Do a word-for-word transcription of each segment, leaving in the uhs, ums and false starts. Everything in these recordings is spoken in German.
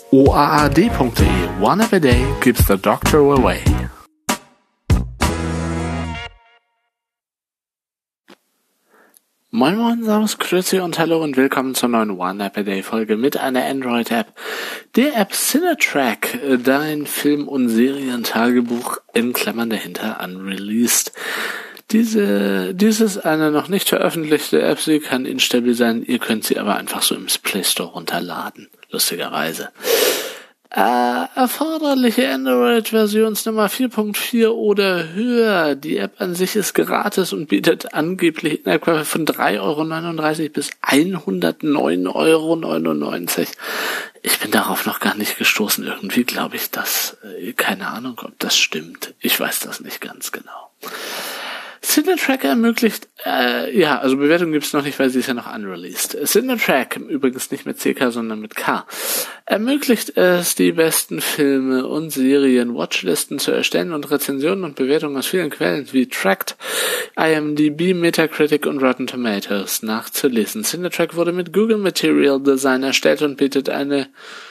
o a a d punkt d e. One app a day keeps the doctor away. Moin Moin, Servus, Grüezi und Hallo und willkommen zur neuen One App a Day Folge mit einer Android-App, der App Cinetrack, dein Film- und Serientagebuch in Klammern dahinter unreleased. Diese, dies ist eine noch nicht veröffentlichte App, sie kann instabil sein, ihr könnt sie aber einfach so im Play Store runterladen, lustigerweise. Äh, erforderliche Android-Versionsnummer vier Punkt vier oder höher. Die App an sich ist gratis und bietet angeblich in etwa von drei Euro neununddreißig bis hundertneun Euro neunundneunzig. Ich bin darauf noch gar nicht gestoßen. Irgendwie glaube ich das, äh, keine Ahnung, ob das stimmt. Ich weiß das nicht ganz genau. Cinetrack ermöglicht, äh, ja, also Bewertung gibt's noch nicht, weil sie ist ja noch unreleased. Cinetrack, übrigens nicht mit C K, sondern mit K, ermöglicht es, die besten Filme und Serien Watchlisten zu erstellen und Rezensionen und Bewertungen aus vielen Quellen wie Tracked, I M D B, Metacritic und Rotten Tomatoes nachzulesen. Cinetrack wurde mit Google Material Design erstellt und bietet eine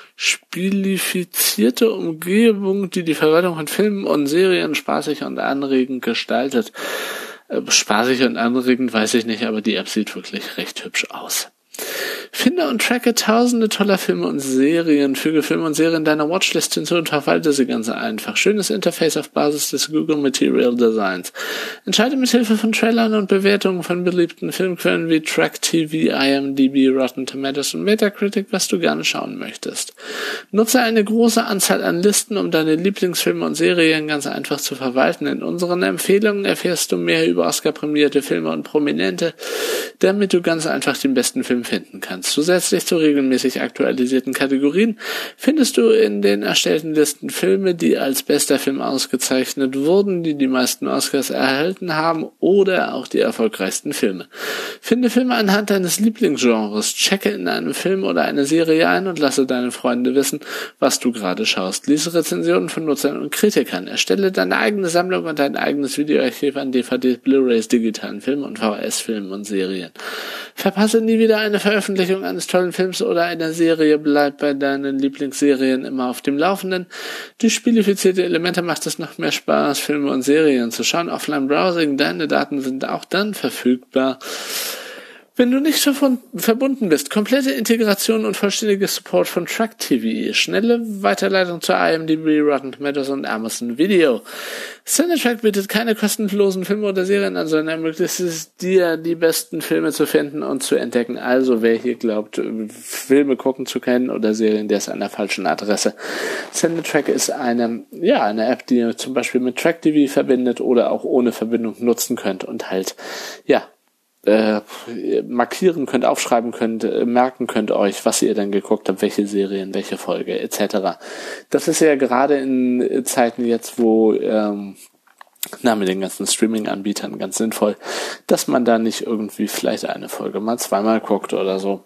spielifizierte Umgebung, die die Verwaltung von Filmen und Serien spaßig und anregend gestaltet. Äh, spaßig und anregend weiß ich nicht, aber die App sieht wirklich recht hübsch aus. Finde und tracke tausende toller Filme und Serien, füge Filme und Serien deiner Watchlist hinzu und verwalte sie ganz einfach. Schönes Interface auf Basis des Google Material Designs. Entscheide mit Hilfe von Trailern und Bewertungen von beliebten Filmquellen wie Track T V, I M D B, Rotten Tomatoes und Metacritic, was du gerne schauen möchtest. Nutze eine große Anzahl an Listen, um deine Lieblingsfilme und Serien ganz einfach zu verwalten. In unseren Empfehlungen erfährst du mehr über Oscar-prämierte Filme und Prominente, damit du ganz einfach den besten Film finden kannst. Zusätzlich zu regelmäßig aktualisierten Kategorien findest du in den erstellten Listen Filme, die als bester Film ausgezeichnet wurden, die die meisten Oscars erhalten haben oder auch die erfolgreichsten Filme. Finde Filme anhand deines Lieblingsgenres, checke in einem Film oder eine Serie ein und lasse deine Freunde wissen, was du gerade schaust. Lies Rezensionen von Nutzern und Kritikern, erstelle deine eigene Sammlung und dein eigenes Videoarchiv an D V Ds, Blu-rays, digitalen Filmen und V H S-Filmen und Serien. Verpasse nie wieder eine Veröffentlichung eines tollen Films oder einer Serie, bleib bei deinen Lieblingsserien immer auf dem Laufenden. Die spielifizierte Elemente macht es noch mehr Spaß, Filme und Serien zu schauen. Offline-Browsing, deine Daten sind auch dann verfügbar, wenn du nicht verbunden bist. Komplette Integration und vollständiger Support von Track T V. Schnelle Weiterleitung zur I M D B, Rotten Tomatoes und Amazon Video. Cinetrack bietet keine kostenlosen Filme oder Serien an, sondern ermöglicht es dir, die besten Filme zu finden und zu entdecken. Also wer hier glaubt, Filme gucken zu können oder Serien, der ist an der falschen Adresse. Cinetrack ist eine, ja, eine App, die ihr zum Beispiel mit Track T V verbindet oder auch ohne Verbindung nutzen könnt und halt, ja, Äh, markieren könnt, aufschreiben könnt, äh, merken könnt euch, was ihr dann geguckt habt, welche Serien, welche Folge et cetera. Das ist ja gerade in Zeiten jetzt, wo ähm, na, mit den ganzen Streaming-Anbietern ganz sinnvoll, dass man da nicht irgendwie vielleicht eine Folge mal zweimal guckt oder so.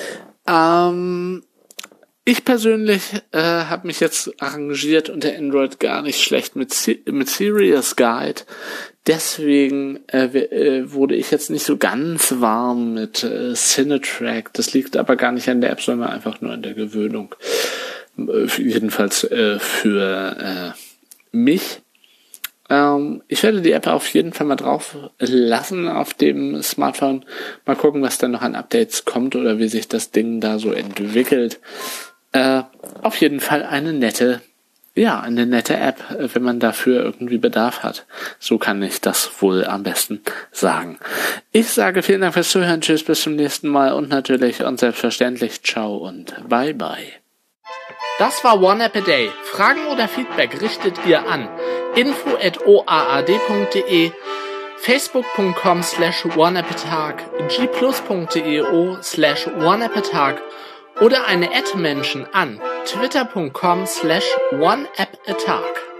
Ähm, ich persönlich äh, habe mich jetzt arrangiert unter Android gar nicht schlecht mit C- mit Serious Guide. Deswegen äh, äh, wurde ich jetzt nicht so ganz warm mit äh, Cinetrack. Das liegt aber gar nicht an der App, sondern einfach nur an der Gewöhnung. Äh, jedenfalls äh, für äh, mich. Ähm, ich werde die App auf jeden Fall mal drauf lassen auf dem Smartphone. Mal gucken, was dann noch an Updates kommt oder wie sich das Ding da so entwickelt. Äh, auf jeden Fall eine nette Ja, eine nette App, wenn man dafür irgendwie Bedarf hat. So kann ich das wohl am besten sagen. Ich sage vielen Dank fürs Zuhören, tschüss, bis zum nächsten Mal und natürlich und selbstverständlich ciao und bye bye. Das war One App a Day. Fragen oder Feedback richtet ihr an info at o a a d punkt d e, facebook punkt com slash one app a tag, g plus punkt d e o slash one app a tag oder eine Ad-Menschen an twitter punkt com slash one app a tag.